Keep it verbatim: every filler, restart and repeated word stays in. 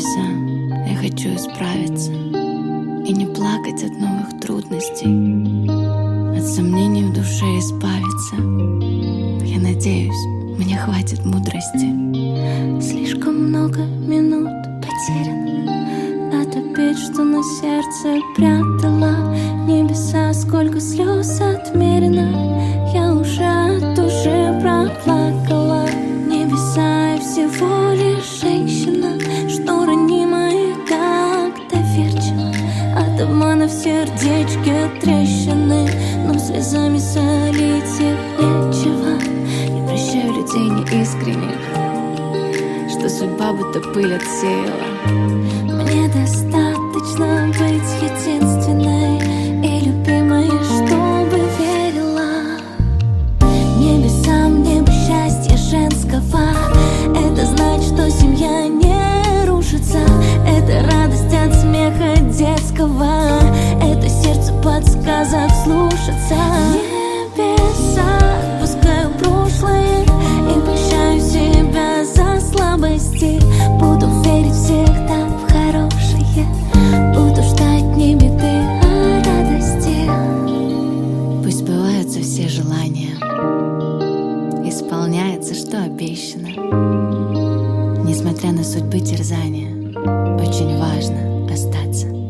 небеса, я хочу исправиться и не плакать от новых трудностей, от сомнений в душе избавиться. Я надеюсь, мне хватит мудрости. Слишком много минут потеряно, отопеть, что на сердце прятала. Небеса, сколько слез отмерено, я уже от души проплакала. Небеса, я всего лишь женщина, что ранима и как доверчива. От обмана в сердечке трещины, но слезами солить их нечего. Я прощаю людей неискренних, что судьба будто пыль отсеяла. Мне достаточно быть единственной и любимой, чтобы верила. Небесам небо счастья женского, это значит, что семья не рушится. Это радость от смеха детского, это сердце подсказок слушаться. Небеса, отпускаю прошлое и прощаю себя за слабости. Буду верить всегда в хорошее, буду ждать не беды, а радости. Пусть сбываются все желания, исполняется, что обещано. Несмотря на судьбы терзания, очень важно остаться.